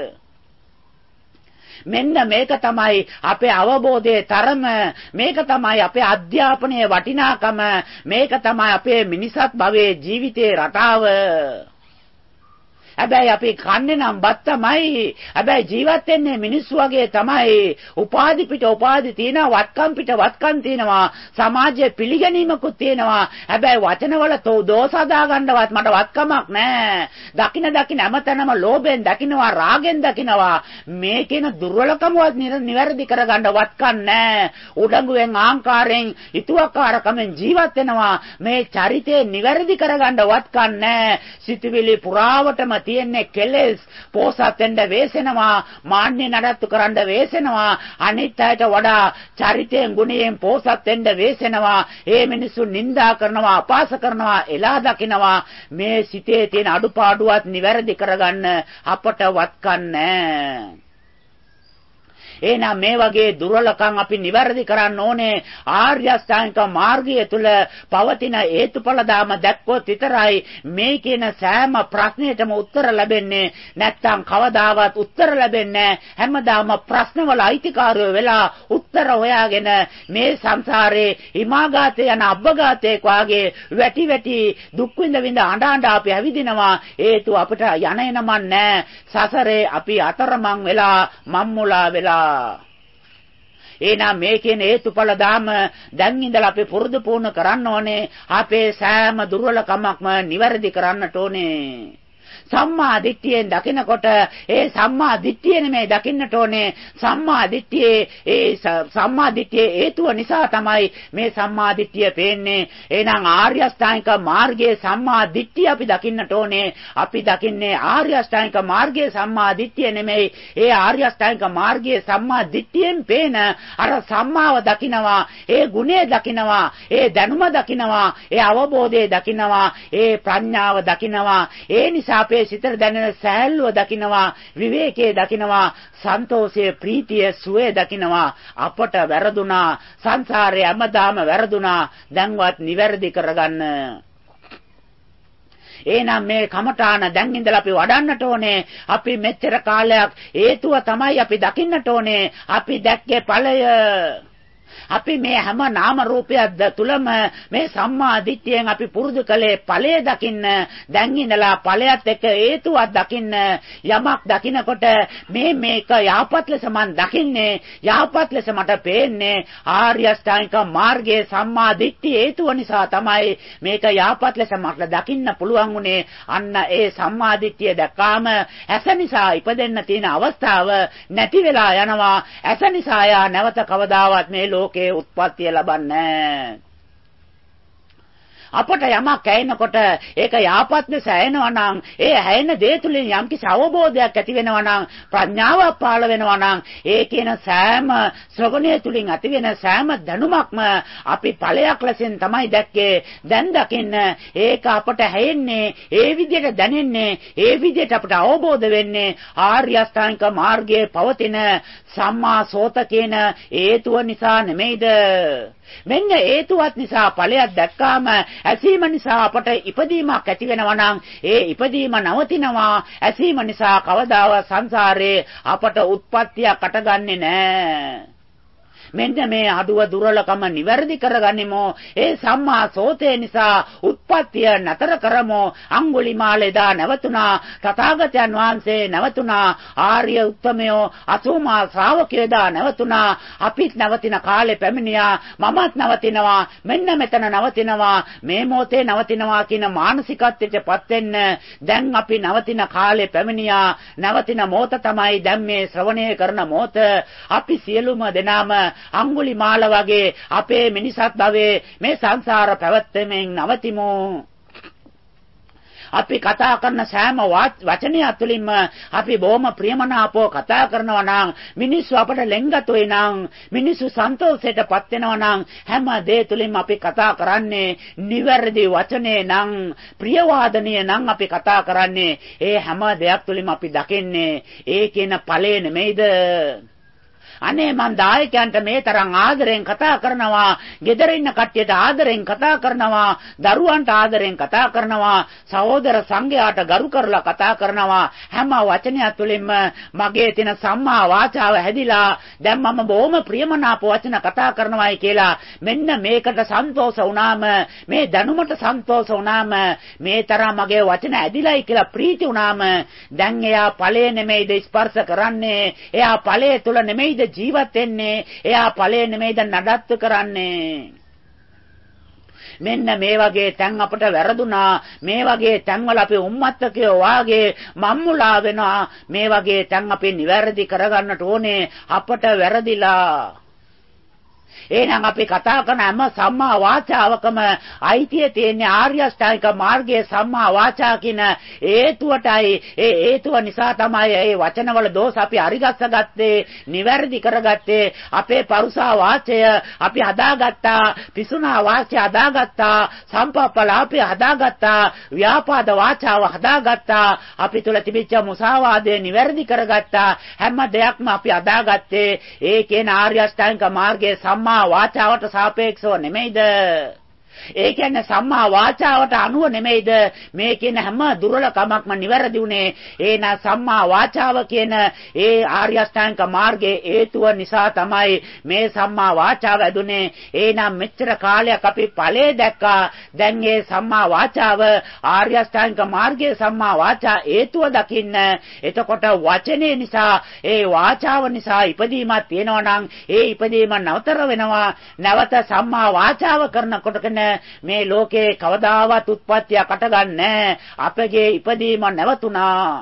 A: මෙන්න මේක තමයි අපේ අවබෝධයේ තරම, මේක තමයි අපේ අධ්‍යාපනයේ වටිනාකම, මේක තමයි අපේ මිනිසත් භවයේ ජීවිතේ රටාව. හැබැයි අපි කන්නේ නම් බත් තමයි. හැබැයි ජීවත් වෙන්නේ මිනිස්සු වගේ තමයි. උපාධි පිට උපාධි තියෙනවා, වත්කම් පිට වත්කම් තියෙනවා, සමාජයේ පිළිගැනීමකුත් තියෙනවා. හැබැයි වචනවල දෝෂ හදා ගන්නවත් මට වත්කමක් නැහැ. දකින හැමතැනම ලෝභයෙන් දකින්නවා, රාගෙන් දකින්නවා. මේ කියන දුර්වලකමවත් නිවැරදි කරගන්න වත්කම් නැහැ. උඩඟුවෙන් ආංකාරයෙන් ඊතුවක්කාරකමෙන් ජීවත් වෙනවා. මේ චරිතය නිවැරදි කරගන්න වත්කම් නැහැ. සිතුවිලි පුරාවටම තියෙන්නේ කෙලෙස්. පෝසත් වෙන්න වේසෙනවා, මාන්නය නඩත්තු කරන්න වේසෙනවා, අනිත් අයට වඩා චරිතයෙන් ගුණයෙන් පෝසත් වෙන්න වේසෙනවා. ඒ මිනිස්සු නිඳා කරනවා, අපාස කරනවා, එලා දකිනවා. මේ සිතේ තියෙන අඩුපාඩුවත් නිවැරදි කරගන්න අපට වත්කම් නැහැ. එහෙනම් මේ වගේ දුර්වලකම් අපි නිවැරදි කරන්න ඕනේ. ආර්ය අෂ්ටාංගික මාර්ගය තුල පවතින හේතුඵල ධාම දැක්කොත් විතරයි මේ කියන සෑම ප්‍රශ්නයකටම උත්තර ලැබෙන්නේ. නැත්තම් කවදාවත් උත්තර ලැබෙන්නේ නැහැ. හැමදාම ප්‍රශ්නවල අයිතිකාරයෝ වෙලා උත්තර හොයාගෙන මේ සංසාරේ හිමාගාතේ යන අබ්බගාතේක වාගේ වැටි දුක් විඳ අඬ අපි ඇවිදිනවා. හේතුව අපිට යන එනමන් නැහැ. සසරේ අපි අතරමං වෙලා මම්මුලා වෙලා. එහෙනම් මේ කියන හේතුඵල ධාම දැන් ඉඳලා අපි පුරුදු පුහුණු කරන්න ඕනේ. අපේ සෑම දුර්වලකමක්ම නිවැරදි කරන්නට ඕනේ.
B: සම්මා දිට්ඨියෙන් දකිනකොට ඒ සම්මා දිට්ඨිය නෙමෙයි දකින්නට ඕනේ. සම්මා දිට්ඨියේ හේතුව නිසා තමයි මේ සම්මා දිට්ඨිය පේන්නේ. එහෙනම් ආර්ය අෂ්ටාංගික මාර්ගයේ සම්මා දිට්ඨිය අපි දකින්නට ඕනේ. අපි දකින්නේ ආර්ය අෂ්ටාංගික මාර්ගයේ සම්මා දිට්ඨිය නෙමෙයි. ඒ ආර්ය අෂ්ටාංගික මාර්ගයේ සම්මා දිට්ඨියෙන් පේන අර සම්මාව දකිනවා, ඒ ගුණය දකිනවා, ඒ දැනුම දකිනවා, ඒ අවබෝධය දකිනවා, ඒ ප්‍රඥාව දකිනවා. ඒ නිසා අපේ සිතට දැනෙන සෑහලුව දකිනවා, විවේකයේ දකිනවා, සන්තෝෂය, ප්‍රීතිය, සුවය දකිනවා. අපට වැරදුනා, සංසාරේ හැමදාම වැරදුනා. දැන්වත් නිවැරදි කරගන්න. එහෙනම් මේ කමඨාන දැන් ඉඳලා අපි වඩන්නට ඕනේ. අපි මෙච්චර කාලයක් හේතුව තමයි අපි දකින්නට ඕනේ. අපි දැක්කේ ඵලය. අපි මේ හැම නාම රූපයක් තුලම මේ සම්මා දිට්ඨියෙන් අපි පුරුදු කළේ ඵලය දකින්න. දැන් ඉඳලා ඵලයත් එක්ක හේතුවක් දකින්න. යමක් දකිනකොට මේක යහපත් ලෙස මන් දකින්නේ. යහපත් ලෙස මට පේන්නේ ආර්ය අෂ්ටාංගික මාර්ගයේ සම්මා දිට්ඨිය හේතුව නිසා තමයි මේක යහපත් ලෙස මට දකින්න පුළුවන් උනේ. අන්න ඒ සම්මා දිට්ඨිය දැක්කාම ඇස නිසා ඉපදෙන්න තියෙන අවස්ථාව නැති වෙලා යනවා. ඇස නිසා යා නැවත කවදාවත් මේ ලෝකේ උත්පත්තිය ලබන්නේ. අපට යමක් ඇයෙනකොට ඒක යාපත් ලෙස ඇයෙනවා නම් ඒ ඇයෙන දේ තුලින් යම්කිසි අවබෝධයක් ඇති වෙනවා නම් ප්‍රඥාවක් පහළ වෙනවා නම් ඒ කියන සෑම ශ්‍රවණය තුලින් ඇති වෙන සෑම දැනුමක්ම අපි ඵලයක් ලෙසින් තමයි දැක්කේ. දැන් දකින්න ඒක අපට ඇයෙන්නේ, ඒ විදිහට දැනෙන්නේ, ඒ විදිහට අපට අවබෝධ වෙන්නේ ආර්ය අෂ්ටාංගික මාර්ගයේ පවතින සම්මා සෝත කියන හේතුව නිසා නෙමෙයිද? මෙන්න හේතුවත් නිසා ඵලයක් දැක්කාම ඇසීම නිසා අපට ඉපදීමක් ඇති වෙනවා නම් ඒ ඉපදීම නවතිනවා. ඇසීම නිසා කවදාවත් සංසාරේ අපට උත්පත්තියක් අටගන්නේ නැහැ. මෙන්න මේ අඩුව දුර්වලකම නිවැරදි කරගනිමු. ඒ සම්මා සෝතේ නිසා උත්පත්තිය නතර කරමු. අඟුලිමාලෙදා නැවතුණා, තථාගතයන් වහන්සේ නැවතුණා, ආර්ය උත්තමයෝ අසෝමා ශ්‍රාවකයෝදා නැවතුණා. අපිත් නැවතින කාලේ පැමිණියා. මමත් නවතිනවා. මෙන්න මෙතන නවතිනවා. මේ මොහොතේ නවතිනවා කියන මානසිකත්වයටපත් වෙන්න දැන් අපි නවතින කාලේ පැමිණියා. නවතින මොහොත තමයි දැන් මේ ශ්‍රවණය කරන මොහොත. අපි සියලුම දෙනාම අඟුලිමාල වගේ අපේ මිනිසත් භවයේ මේ සංසාර පැවැත්මෙන් නවතිමු. අපි කතා කරන සෑම වචනයක් තුළින්ම අපි බොහොම ප්‍රියමනාපව කතා කරනවා නම් මිනිස්සු අපට ලෙන්ගතුයි නම් මිනිස්සු සන්තෝෂයටපත් වෙනවා නම් හැම දේ තුළින්ම අපි කතා කරන්නේ නිවැරදි වචනේ නම් ප්‍රියවාදනීය නම් අපි කතා කරන්නේ ඒ හැම දෙයක් තුළින්ම අපි දකින්නේ ඒ කියන ඵලය නෙමෙයිද? අනේ මං දායකයන්ට මේ තරම් ආදරෙන් කතා කරනවා, ගෙදර ඉන්න කට්ටියට ආදරෙන් කතා කරනවා, දරුවන්ට ආදරෙන් කතා කරනවා, සහෝදර සංඝයාට ගරු කරලා කතා කරනවා. හැම වචනයක් තුළින්ම මගේ තියෙන සම්මා වාචාව හැදිලා දැන් මම බොහොම ප්‍රියමනාප වචන කතා කරනවායි කියලා මෙන්න මේකට සන්තෝෂ වුණාම, මේ දැනුමට සන්තෝෂ වුණාම, මේ තරම් මගේ වචන ඇදිලායි කියලා ප්‍රීති වුණාම දැන් එයා ඵලය නෙමෙයිද ස්පර්ශ කරන්නේ, එයා ඵලය තුල නෙමෙයිද ජීවත් වෙන්නේ, එයා ඵලය නෙමෙයිද නඩත්තු කරන්නේ. මෙන්න මේ වගේ තැන් අපට වැරදුනා. මේ වගේ තැන්වල අපි උම්මත්තකයෝ වාගේ මම්මුලා වෙනවා. මේ වගේ තැන් අපි නිවැරදි කරගන්නට ඕනේ. අපට වැරදිලා එහෙනම් අපි කතා කරන හැම සම්මා වාචාවකම අයිතිය තියෙන ආර්ය අෂ්ටාංගික මාර්ගයේ සම්මා වාචා කියන හේතුවටයි. ඒ හේතුව නිසා තමයි මේ වචනවල දෝෂ අපි අරිගස්සගත්තේ, නිවැරදි කරගත්තේ. අපේ පරුසා වාචය අපි හදාගත්තා, පිසුනා වාචය හදාගත්තා, සම්පප්පලාපය හදාගත්තා, ව්‍යාපාද වාචාව හදාගත්තා. අපි තුල තිබිච්ච මුසාවාදය නිවැරදි කරගත්තා. හැම දෙයක්ම අපි හදාගත්තේ ඒ කියන ආර්ය අෂ්ටාංගික මාර්ගයේ සම්මා වාචාවට සාපේක්ෂව නෙමෙයිද? ඒ කියන්නේ සම්මා වාචාවට අනුව නෙමෙයිද මේ කියන හැම දුර්වලකමක්ම නිවැරදි උනේ? ඒන සම්මා වාචාව කියන ඒ ආර්ය අෂ්ටාංගික මාර්ගයේ හේතුව නිසා තමයි මේ සම්මා වාචාව ඇදුනේ. ඒනම් මෙච්චර කාලයක් අපි ඵලයේ දැක්කා. දැන් මේ සම්මා වාචාව ආර්ය අෂ්ටාංගික මාර්ගයේ සම්මා වාචා හේතුව දකින්න. එතකොට වචනේ නිසා, ඒ වාචාව නිසා ඉපදීමක් තියෙනවා නම් ඒ ඉපදීම නතර වෙනවා. නැවත සම්මා වාචාව කරනකොටකන මේ ලෝකේ කවදාවත් උත්පත්තියක් අටගන්නේ අපගේ ඉපදීම නැවතුණා.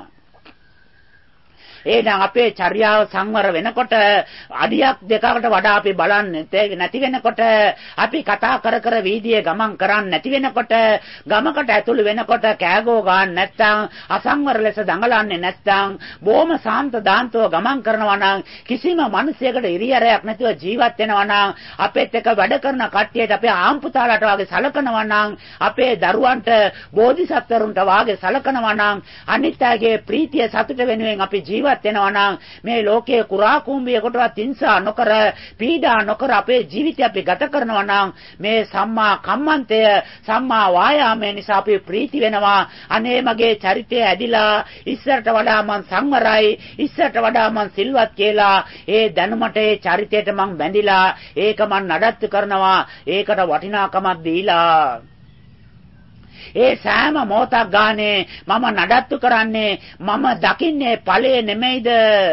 B: එහෙනම් අපේ චර්යාව සංවර වෙනකොට අඩියක් දෙකකට වඩා අපි බලන්නේ නැති වෙනකොට අපි කතා කර කර වීදියේ ගමන් කරන්නේ නැති වෙනකොට ගමකට ඇතුළු වෙනකොට කෑගෝ ගන්න නැත්නම් අසංවර ලෙස දඟලන්නේ නැත්නම් බොහොම සාන්ත දාන්තව ගමන් කරනවා නම් කිසිම මිනිසෙකුට ඉරියරයක් නැතුව ජීවත් වෙනවා නම් අපේත් එක්ක වැඩ කරන කට්ටියට අපේ ආම්පුතාලට වගේ සලකනවා නම් අපේ දරුවන්ට බෝධිසත්වරුන්ට වගේ සලකනවා නම් අනිත් අයගේ ප්‍රීතිය සතුට වෙනුවෙන් අපි ජීවත් වෙනවා නම් මේ ලෝකයේ කුරා කුඹියකටවත් හිංසා නොකර පීඩා නොකර අපේ ජීවිතය අපි ගත කරනවා නම් මේ සම්මා කම්මන්තය සම්මා වායාමයේ නිසා අපි ප්‍රීති වෙනවා. අනේ මගේ චරිතය ඇදිලා ඉස්සරට වඩා මං සංවරයි ඉස්සරට වඩා මං සිල්වත් කියලා ඒ දැනුමට ඒ චරිතයට මං බැඳිලා ඒක මං නඩත්තු කරනවා. ඒකට වටිනාකමක් දීලා ඒ සෑම මොහොතක් ගානේ මම නඩත්තු කරන්නේ මම දකින්නේ ඵලය නෙමෙයිද?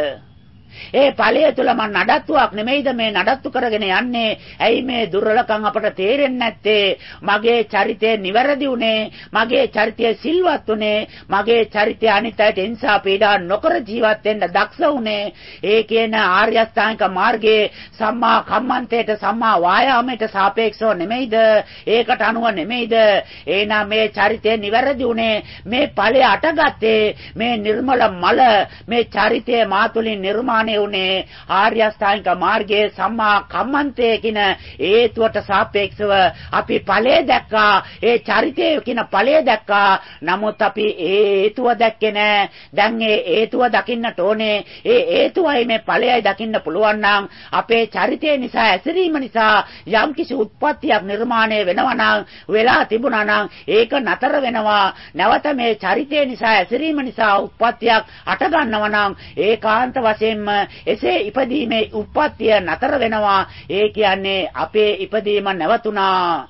B: ඒ ඵලය තුල මම නඩත්තුවක් නෙමෙයිද මේ නඩත්තු කරගෙන යන්නේ? ඇයි මේ දුර්වලකම් අපට තේරෙන්නේ නැත්තේ? මගේ චරිතය නිවැරදි උනේ, මගේ චරිතය සිල්වත් උනේ, මගේ චරිතය අනිත් අයට හිංසා පීඩා නොකර ජීවත් වෙන්න දක්ෂ උනේ. ඒ කියන ආර්ය අෂ්ටාංගික මාර්ගයේ සම්මා කම්මන්තයට සම්මා වායාමයට සාපේක්ෂව නෙමෙයිද? ඒකට අනුව නෙමෙයිද? එහෙනම් මේ චරිතය නිවැරදි උනේ, මේ ඵලය අටගත්තේ මේ නිර්මල මල මේ චරිතය මාතුලින් නිර්මාණය උනේ ආර්ය අෂ්ටාංගික මාර්ගයේ සම්මා කම්මන්තයේ කින හේතුවට සාපේක්ෂව අපි ඵලය දැක්කා. ඒ චරිතයේ කින ඵලය දැක්කා. නමුත් අපි ඒ හේතුව දැක්කේ නැහැ. දැන් ඒ හේතුව දකින්නට ඕනේ. ඒ හේතුවයි මේ ඵලයයි දකින්න පුළුවන් නම් අපේ චරිතය නිසා ඇසිරීම නිසා යම්කිසි උත්පත්තියක් නිර්මාණය වෙනවා නම් වෙලා තිබුණා නම් ඒක නතර වෙනවා. නැවත මේ චරිතය නිසා ඇසිරීම නිසා උත්පත්තියක් අට ගන්නවා නම් ඒකාන්ත වශයෙන්ම එසේ ඉපදීමේ උප්පත්තිය නතර වෙනවා. ඒ කියන්නේ අපේ ඉපදීම නැවතුණා.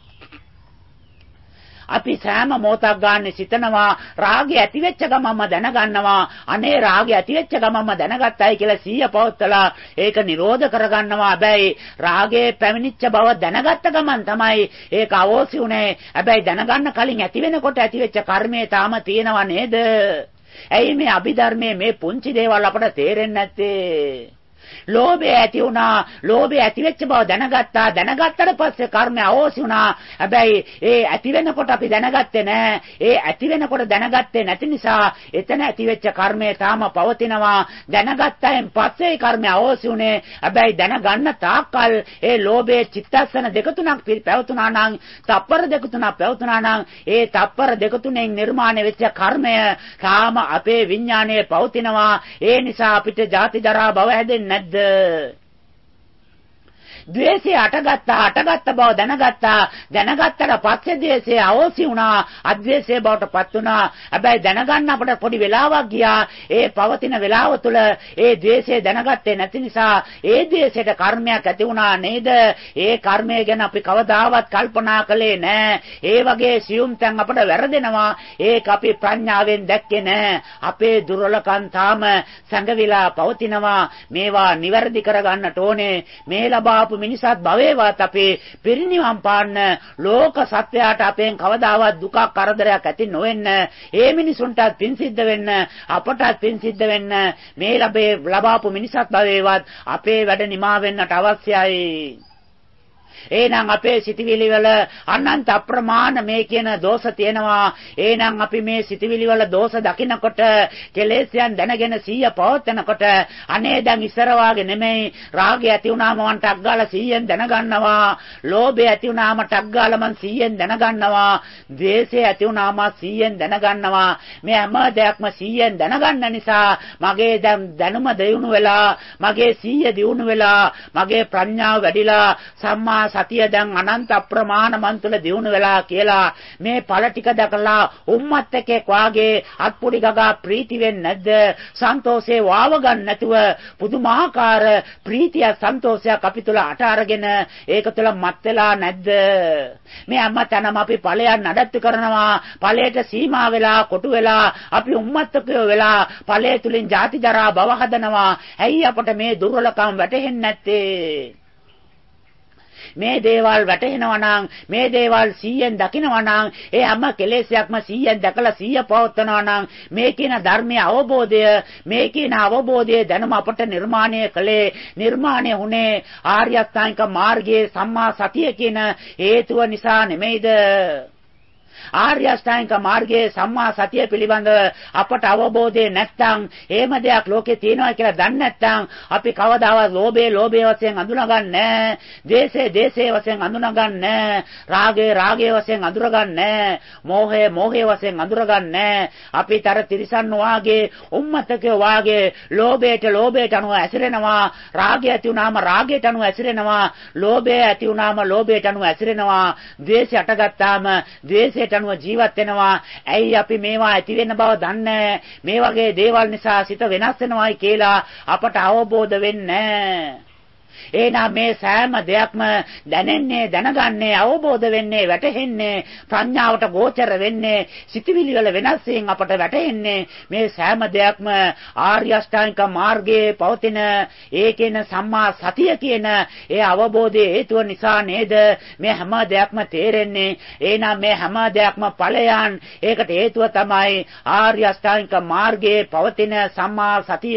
B: අපි සෑම මොහොතක් ගන්න සිතනවා රාගය ඇති වෙච්ච ගමන්ම දැනගන්නවා අනේ රාගය ඇති වෙච්ච ගමන්ම දැනගත්තයි කියලා සිහිය පවත්තලා ඒක නිරෝධ කරගන්නවා. හැබැයි රාගයේ පැමිණිච්ච බව දැනගත්ත ගමන් තමයි ඒක අවෝසි උනේ. හැබැයි දැනගන්න කලින් ඇති වෙනකොට ඇති වෙච්ච කර්මය තාම තියෙනව නේද? ඇයි මේ අභිධර්මයේ මේ පුංචි දේවල් අපට තේරෙන්නේ නැත්තේ? ලෝභය ඇති වුණා, ලෝභය ඇති වෙච්ච බව දැනගත්තා. දැනගත්තට පස්සේ කර්මය අවෝසි වුණා. හැබැයි ඒ ඇති වෙනකොට අපි දැනගත්තේ නැහැ. ඒ ඇති වෙනකොට දැනගත්තේ නැති නිසා එතන ඇති වෙච්ච කර්මය තාම පවතිනවා. දැනගත්තයින් පස්සේ කර්මය අවෝසි වුණේ. හැබැයි දැනගන්න තාක්කල් ඒ ලෝභයේ චිත්තස්සන දෙක තුනක් පැවතුණා නම්, තප්පර දෙක තුනක් පැවතුණා නම් ඒ තප්පර දෙක තුනෙන් නිර්මාණය වෙච්ච කර්මය තාම අපේ විඥානයේ පවතිනවා. ඒ නිසා අපිට ජාති ජරා භව හැදෙන්නේ නැද්ද? ද්වේෂය අටගත්ත බව දැනගත්තට පස්සේ ද්වේෂය අවෝසි වුණා. අද්වේෂය බවට පත් වුණා. හැබැයි දැනගන්න අපට පොඩි වෙලාවක් ගියා. ඒ පවතින වෙලාව තුළ ඒ ද්වේෂය දැනගත්තේ නැති නිසා ඒ ද්වේෂයට කර්මයක් ඇති වුණා නේද? ඒ කර්මය ගැන අපි කවදාවත් කල්පනා කළේ නැහැ. ඒ වගේ සියුම් තැන් අපට වැරදෙනවා. ඒක අපි ප්‍රඥාවෙන් දැක්කේ නැහැ. අපේ දුර්වලකම් තාම සංගවිලා පවතිනවා. මේවා නිවැරදි කරගන්නට ඕනේ. මේ ලබාපු මිනිසත් භවේවත් අපේ පිරිනිවන් පාන්න ලෝක සත්‍යයට අපෙන් කවදාවත් දුකක් කරදරයක් ඇති නොවෙන්න ඒ මිනිසුන්ටත් පින් සිද්ධ වෙන්න අපටත් පින් සිද්ධ වෙන්න මේ ලබාපු මිනිසත් භවේවත් අපේ වැඩ නිමා වෙන්නට අවශ්‍යයි. එහෙනම් අපේ සිතවිලි වල අනන්ත අප්‍රමාණ මේ කියන දෝෂ තියෙනවා. එහෙනම් අපි මේ සිතවිලි වල දෝෂ දකිනකොට කෙලෙස්යන් දැනගෙන සීය පවත්නකොට අනේ දැන් ඉස්සර වාගේ නෙමෙයි. රාගය ඇති වුණාම මම ටක් ගාලා සීයෙන් දැනගන්නවා. ලෝභය ඇති වුණාම ටක් ගාලා මම සීයෙන් දැනගන්නවා. ද්වේෂය ඇති වුණාම සීයෙන් දැනගන්නවා. මේ හැම දෙයක්ම සීයෙන් දැනගන්න නිසා මගේ දැනුම දියුණු වෙලා, මගේ සීය දියුණු වෙලා, මගේ ප්‍රඥාව වැඩිලා සම්මා සතිය දැන් අනන්ත අප්‍රමාණ මන් තුළ දියුණු වෙලා කියලා මේ ඵල ටික දැකලා උම්මත් එක්ක වාගේ අත්පුඩි ගගා ප්‍රීති වෙන්නේ නැද්ද? සන්තෝෂේ වාව ගන්න නැතුව පුදුමාකාර ප්‍රීතිය සන්තෝෂයක් අපි තුළ අට අරගෙන ඒක තුළ මත් වෙලා නැද්ද? මේ අම්මතනම අපි ඵලයන් නඩත්තු කරනවා. ඵලයට සීමා වෙලා කොටු වෙලා අපි උම්මත්තකයෝ වෙලා ඵලය තුලින් ජාති ජරා භව හදනවා. ඇයි අපට මේ දුර්වලකම් වැටහෙන්නේ නැත්තේ? මේ දේවල් වැටහෙනවා නම් මේ දේවල් 100ෙන් දකිනවා නම් ඒ හැම කෙලෙසයක්ම 100ෙන් දැකලා 100 පවත්වනවා නම් මේ කියන ධර්මයේ අවබෝධය දැනුම අපට නිර්මාණය වුණේ ආර්ය අෂ්ටාංගික මාර්ගයේ සම්මා සතිය කියන හේතුව නිසා නෙමෙයිද? ආර්ය අෂ්ටාංගික මාර්ගයේ සම්මා සතිය පිළිබඳ අපට අවබෝධය නැත්නම් එහෙම දෙයක් ලෝකේ තියෙනවා කියලා දන්නේ නැත්නම් අපි කවදාවත් ලෝභයේ වශයෙන් අඳුනගන්නේ නැහැ. ද්වේෂයේ වශයෙන් අඳුනගන්නේ නැහැ. රාගයේ වශයෙන් අඳුරගන්නේ නැහැ. මෝහයේ වශයෙන් අඳුරගන්නේ නැහැ. අපිතර තිරිසන් වාගේ උම්මතකේ වාගේ ලෝභයට අනුව ඇසිරෙනවා. රාගය ඇති වුණාම රාගයට අනුව ඇසිරෙනවා. ලෝභය ඇති වුණාම ලෝභයට අනුව ඇසිරෙනවා. ද්වේෂය අටගත්තාම ද්වේෂයට අනුව ජීවත් වෙනවා. ඇයි අපි මේවා ඇති වෙන බව දන්නේ? මේ වගේ දේවල් නිසා සිත වෙනස් වෙනවායි කියලා අපට අවබෝධ වෙන්නේ. එහෙනම් මේ සෑම දෙයක්ම දැනගන්නේ අවබෝධ වෙන්නේ වැටහෙන්නේ ප්‍රඥාවට ගෝචර වෙන්නේ සිතිවිලි වල වෙනස් වීම අපට වැටහෙන්නේ මේ සෑම දෙයක්ම ආර්ය අෂ්ටාංගික මාර්ගයේ පවතින ඒකේන සම්මා සතිය කියන ඒ අවබෝධයේ හේතුව නිසා නේද මේ හැම දෙයක්ම තේරෙන්නේ. එහෙනම් මේ හැම දෙයක්ම ඵලයන්. ඒකට හේතුව තමයි ආර්ය අෂ්ටාංගික මාර්ගයේ පවතින සම්මා සතිය.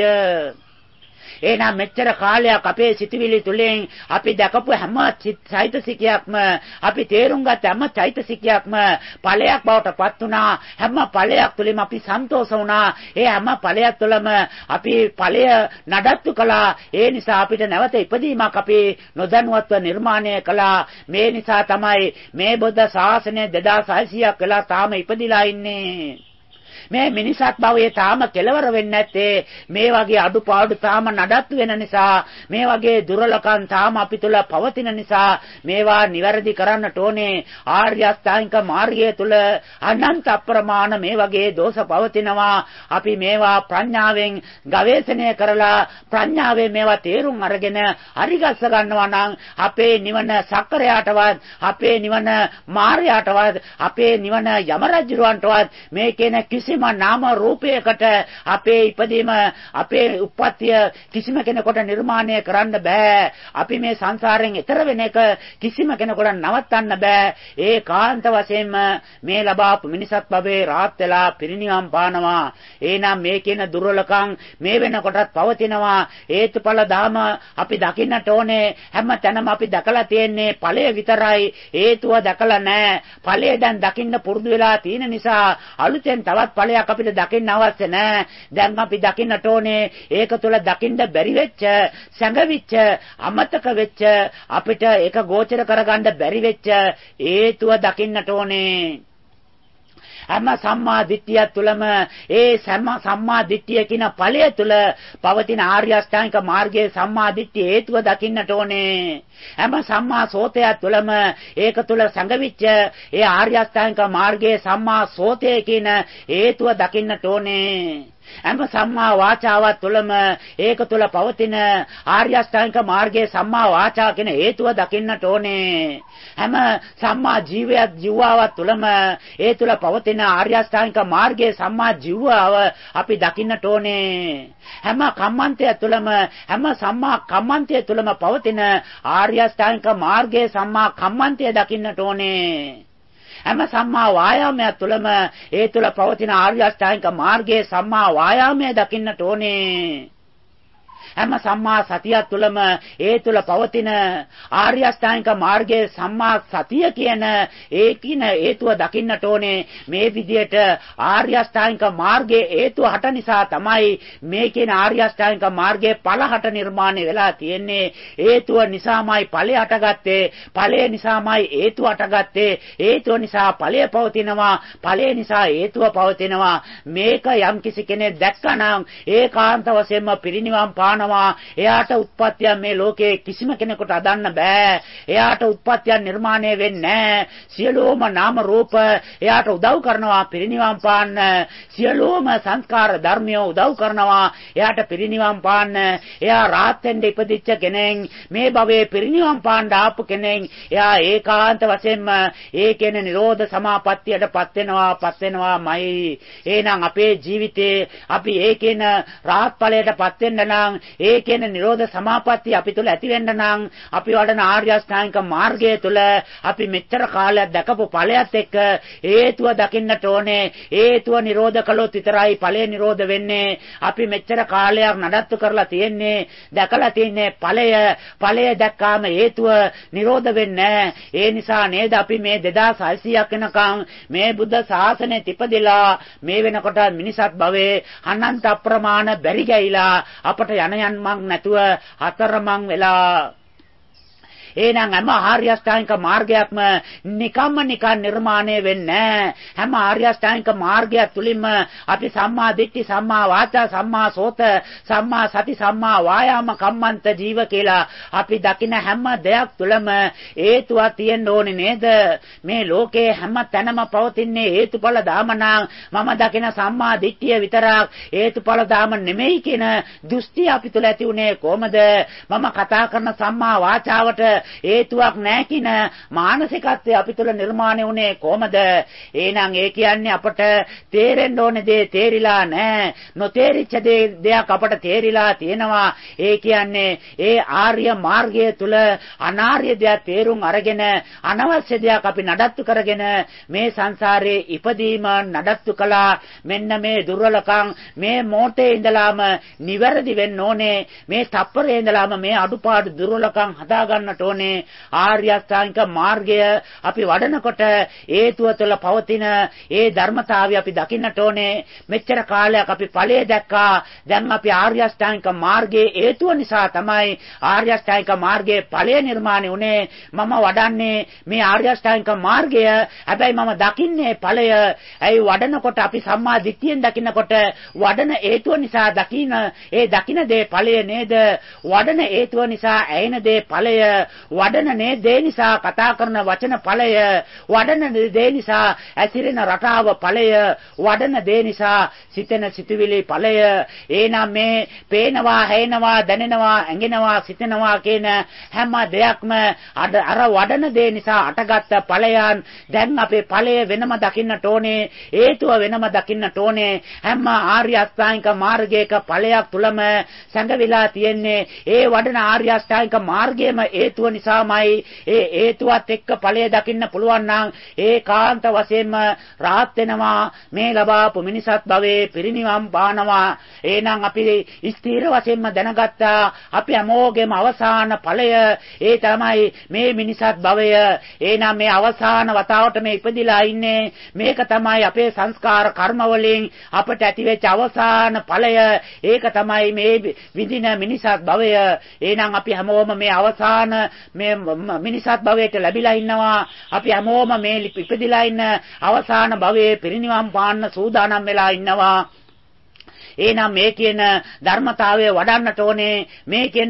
B: එහෙනම් මෙච්චර කාලයක් අපේ සිතවිලි තුලින් අපි දැකපු හැම චෛතසිකයක්ම අපි තේරුම් ගත්ත හැම චෛතසිකයක්ම ඵලයක් බවට පත් වුණා. හැම ඵලයක් තුලින්ම අපි සන්තෝෂ වුණා. ඒ හැම ඵලයක් තුළම අපි ඵලය නඩත්තු කළා. ඒ නිසා අපිට නැවත ඉපදීමක් අපි නොදැනුවත්ව නිර්මාණය කළා. මේ නිසා තමයි මේ බුද්ධ ශාසනය 2600ක් වෙලා තාම ඉපදිලා ඉන්නේ. මේ මිනිසත් භවයේ තාම කෙලවර වෙන්නේ නැත්තේ මේ වගේ අඩුපාඩු තාම නඩත්තු වෙන නිසා, මේ වගේ දුර්වලකම් තාම අපි තුල පවතින නිසා මේවා නිවැරදි කරන්නට ඕනේ. ආර්ය අෂ්ටාංගික මාර්ගය තුල අනන්ත අප්‍රමාණ මේ වගේ දෝෂ පවතිනවා. අපි මේවා ප්‍රඥාවෙන් ගවේෂණය කරලා ප්‍රඥාවෙන් මේවා තේරුම් අරගෙන හරිගස්ස ගන්නවා නම් අපේ නිවන සක්කරයාටවත්, අපේ නිවන මාර්යාටවත්, අපේ නිවන යමරජුරවන්ටවත් මේ කියන කිසිම නාම රූපයකට අපේ ඉපදීම, අපේ උප්පත්තිය කිසිම කෙනෙකුට නිර්මාණය කරන්න බෑ. අපි මේ සංසාරයෙන් එතර වෙන එක කිසිම කෙනෙකුට නවත්තන්න බෑ. ඒකාන්ත වශයෙන්ම මේ ලබාපු මිනිසත් භවයේ රාත් වෙලා පිරිනිවන් පානවා. එහෙනම් මේ කියන දුර්වලකම් මේ වෙනකොටත් පවතිනවා. හේතුඵල ධාම අපි දකින්නට ඕනේ. හැම තැනම අපි දැකලා තියෙන්නේ ඵලය විතරයි. හේතුව දැකලා නැහැ. ඵලය දැන් දකින්න පුරුදු වෙලා තියෙන නිසා අලුතෙන් තවත් ඵලයක් අපිට දකින්න අවශ්‍ය නැහැ. දැන් අපි දකින්නට ඕනේ ඒක තුළ දකින්න බැරි වෙච්ච, සැඟවිච්ච, අමතක වෙච්ච, අපිට ඒක ගෝචර කරගන්න බැරි වෙච්ච හේතුව දකින්නට ඕනේ. හැම සම්මා දිට්ඨිය තුළම ඒ සම්මා දිට්ඨිය කියන ඵලය තුළ පවතින ආර්ය අෂ්ටාංගික මාර්ගයේ සම්මා දිට්ඨිය හේතුව දකින්නට ඕනේ. හැම සම්මා සෝතය තුළම ඒක තුළ සංගවිච්ච ඒ ආර්ය අෂ්ටාංගික මාර්ගයේ සම්මා සෝතය කියන හේතුව දකින්නට ඕනේ. හැම සම්මා වාචාවත් තුළම ඒක තුළ පවතින ආර්ය අෂ්ටාංගික මාර්ගයේ සම්මා වාචා කියන හේතුව දකින්නට ඕනේ. හැම සම්මා ජීවාවත් තුළම ඒ තුළ පවතින ආර්ය අෂ්ටාංගික මාර්ගයේ සම්මා ජීවාව අපි දකින්නට ඕනේ. හැම කම්මන්තය තුළම, හැම සම්මා කම්මන්තය තුළම පවතින ආර්ය අෂ්ටාංගික මාර්ගයේ සම්මා කම්මන්තය දකින්නට ඕනේ. හැම සම්මා වායාමය තුළම ඒ තුළ පවතින ආර්ය අෂ්ටාංගික මාර්ගයේ සම්මා වායාමය දකින්නට ඕනේ. හැම සම්මා සතිය තුළම ඒ තුළ පවතින ආර්ය අෂ්ටාංගික මාර්ගයේ සම්මා සතිය කියන ඒකින හේතුව දකින්නට ඕනේ. මේ විදිහට ආර්ය අෂ්ටාංගික මාර්ගයේ හේතුව හට නිසා තමයි මේ කියන ආර්ය අෂ්ටාංගික මාර්ගයේ ඵල හට නිර්මාණය වෙලා තියෙන්නේ. හේතුව නිසාමයි ඵලය හටගත්තේ. ඵලය නිසාමයි හේතුව හටගත්තේ. හේතුව නිසා ඵලය පවතිනවා. ඵලය නිසා හේතුව පවතිනවා. මේක යම්කිසි කෙනෙක් දැක්කනම් ඒකාන්ත වශයෙන්ම පිරිනිවන් පානවා. එයාට උත්පත්තිය මේ ලෝකේ කිසිම කෙනෙකුට අදන්න බෑ. එයාට උත්පත්තිය නිර්මාණය වෙන්නේ නැහැ. සියලුම නාම රූප එයාට උදව් කරනවා පිරිනිවන් පාන්න. සියලුම සංස්කාර ධර්මිය උදව් කරනවා එයාට පිරිනිවන් පාන්න. එයා රාහත් වෙන්න ඉපදිච්ච කෙනෙක්, මේ භවයේ පිරිනිවන් පාන්න ආපු කෙනෙක්. එයා ඒකාන්ත වශයෙන්ම ඒ කියන නිරෝධ සමාපත්තියටපත් වෙනවාමයි. එහෙනම් අපේ ජීවිතේ අපි ඒ කියන රාහත් ඵලයටපත් වෙන්න නම්, ඒ කියන නිරෝධ සමාපත්තිය අපි තුල ඇති වෙන්න නම් අපි වඩන ආර්ය අෂ්ටාංගික මාර්ගය තුළ අපි මෙච්චර කාලයක් දැකපු ඵලයත් එක්ක හේතුව දකින්නට ඕනේ. හේතුව නිරෝධ කළොත් විතරයි ඵලය නිරෝධ වෙන්නේ. අපි මෙච්චර කාලයක් නඩත්තු කරලා තියෙන්නේ, දැකලා තියෙන්නේ ඵලය දැක්කාම හේතුව නිරෝධ වෙන්නේ. ඒ නිසා නේද අපි මේ 2600ක් වෙනකන් මේ බුද්ධ ශාසනය තිපදිලා මේ වෙනකොට මිනිසත් භවයේ අනන්ත අප්‍රමාණ බැරි ගෑයිලා අපට යන්න මං නැතුව අතරමං වෙලා. එහෙනම් හැම ආර්ය අෂ්ටාංගික මාර්ගයක්ම නිකම්ම නිකන් නිර්මාණය වෙන්නේ නැහැ. හැම ආර්ය අෂ්ටාංගික මාර්ගය තුලින්ම අපි සම්මා දිට්ඨි, සම්මා වාචා, සම්මා සෝත, සම්මා සති, සම්මා වායාම කම්මන්ත ජීව කියලා අපි දකින හැම දෙයක් තුළම හේතුවක් තියෙන්න ඕනේ නේද? මේ ලෝකේ හැම තැනම පවතින්නේ හේතුඵල දාමනා. මම දකින සම්මා දිට්ඨිය විතරක් හේතුඵල දාම නෙමෙයි කියන දෘෂ්ටි අපි තුළ ඇති උනේ කොහමද? මම කතා කරන සම්මා වාචාවට හේතුවක් නැහැ කියන මානසිකත්වය අපි තුළ නිර්මාණය වුණේ කොහමද? එහෙනම් ඒ කියන්නේ අපට තේරෙන්න ඕනේ දේ තේරිලා නැහැ. නොතේරිච්ච දෙයක් අපට තේරිලා තියෙනවා. ඒ කියන්නේ ඒ ආර්ය මාර්ගය තුළ අනාර්ය දෙයක් තේරුම් අරගෙන අනවශ්‍ය දෙයක් අපි නඩත්තු කරගෙන මේ සංසාරේ ඉපදීම නඩත්තු කළා. මෙන්න මේ දුර්වලකම් මේ මොහොතේ ඉඳලාම නිවැරදි වෙන්න ඕනේ. මේ තප්පරේ ඉඳලාම මේ අඩුපාඩු දුර්වලකම් හදා ගන්නට ඕනේ. ආර්ය අෂ්ටාංගික මාර්ගය අපි වඩනකොට හේතුව තුළ පවතින ඒ ධර්මතාවය අපි දකින්නට ඕනේ. මෙච්චර කාලයක් අපි ඵලයේ දැක්කා. දැන් අපි ආර්ය අෂ්ටාංගික මාර්ගයේ හේතුව නිසා තමයි ආර්ය අෂ්ටාංගික මාර්ගයේ ඵලය නිර්මාණය වුණේ. මම වඩන්නේ මේ ආර්ය අෂ්ටාංගික මාර්ගය. හැබැයි මම දකින්නේ ඵලය. ඇයි වඩනකොට අපි සම්මා දිට්ඨියෙන් දකින්නකොට වඩන හේතුව නිසා ඒ දකින්න දේ ඵලය නේද? වඩන හේතුව නිසා ඇයෙන දේ ඵලය. වඩන දේ නිසා කතා කරන වචන ඵලය. වඩන දේ නිසා ඇසිරෙන රටාව ඵලය. වඩන දේ නිසා සිතෙන සිතුවිලි ඵලය. එහෙනම් මේ පේනවා, හැෙනවා, දැනෙනවා, ඇඟෙනවා, සිතෙනවා කියන හැම දෙයක්ම අර වඩන දේ නිසා අටගත්ත ඵලයන්. දැන් අපේ ඵලය වෙනම දකින්නට ඕනේ. හේතුව වෙනම දකින්නට ඕනේ. හැම ආර්ය අෂ්ටාංගික මාර්ගයක ඵලයක් තුලම සංගවිලා තියෙන්නේ. ඒ වඩන ආර්ය අෂ්ටාංගික මාර්ගයේම හේතුව නිසාමයි. ඒ හේතුවත් එක්ක ඵලය දකින්න පුළුවන් නම් ඒකාන්ත වශයෙන්ම රාහත් වෙනවා. මේ ලබාපු මිනිසත් භවයේ පිරිනිවන් පානවා. එහෙනම් අපි ස්ථීර වශයෙන්ම දැනගත්තා අපි හැමෝගෙම අවසාන ඵලය ඒ තමයි මේ මිනිසත් භවය. එහෙනම් මේ අවසාන වතාවට මේ ඉපදිලා ඉන්නේ. මේක තමයි අපේ සංස්කාර කර්ම වලින් අපට ඇතිවෙච්ච අවසාන ඵලය. ඒක තමයි මේ විඳින මිනිසත් භවය. එහෙනම් අපි හැමෝම මේ අවසාන මේ මිනිසත් භවයට ලැබිලා ඉන්නවා. අපි හැමෝම මේ ඉපදිලා ඉන්න අවසාන භවයේ පිරිනිවන් පාන්න සූදානම් වෙලා ඉන්නවා. එහෙනම් මේ කියන ධර්මතාවය වඩන්නට ඕනේ. මේ කියන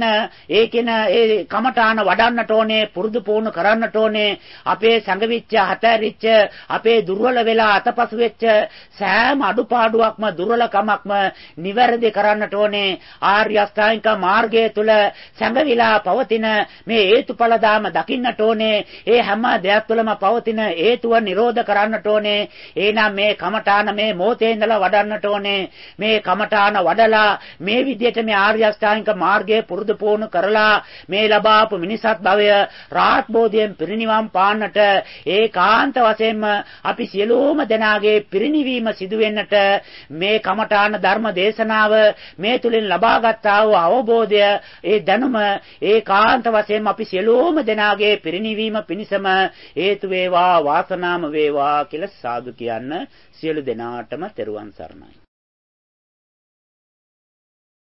B: ඒ කමඨාන වඩන්නට ඕනේ. පුරුදු පුහුණු කරන්නට ඕනේ. අපේ සංගවිච්ච හතරිච්ච අපේ දුර්වල වෙලා අතපසු වෙච්ච සෑම අඩුපාඩුවක්ම දුර්වලකමක්ම නිවැරදි කරන්නට ඕනේ. ආර්ය අෂ්ටාංගික මාර්ගය තුල සංගවිලා පවතින මේ හේතුඵල ධාම දකින්නට ඕනේ. ඒ හැම දෙයක් තුළම පවතින හේතුව නිරෝධ කරන්නට ඕනේ. එහෙනම් මේ කමඨාන මේ මොහොතේ ඉඳලා වඩන්නට ඕනේ. මේ කමඨාන වඩලා මේ විදිහට මේ ආර්ය අෂ්ටාංගික මාර්ගයේ පුරුදු පුහුණු කරලා මේ ලබාපු මිනිසත් භවය රාහත් බෝධියෙන් පිරිනිවන් පාන්නට ඒකාන්ත වශයෙන්ම අපි සියලුම දෙනාගේ පිරිනිවීම සිදු වෙන්නට මේ කමඨාන ධර්ම දේශනාව මේ තුලින් ලබාගත් ආ වූ අවබෝධය ඒ දැනුම ඒකාන්ත වශයෙන්ම අපි සියලුම දෙනාගේ පිරිනිවීම පිණිසම හේතු වේවා වාසනාම වේවා කියලා සාදු කියන්න සියලු දෙනාටම තෙරුවන් සරණයි.